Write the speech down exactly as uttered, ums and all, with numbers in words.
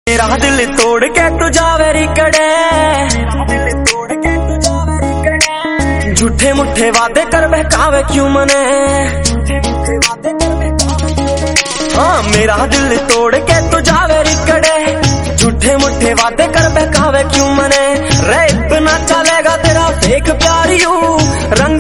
मेरा दिल तोड़ के तू जावेरी कड़े, झूठे मुठे वादे कर बहकावे क्यों मने। हाँ मेरा दिल तोड़ के तू जावेरी कड़े, झूठे मुठे वादे कर बहकावे क्यों मने। रे इतना चलेगा तेरा फेक प्यारी हूँ रंग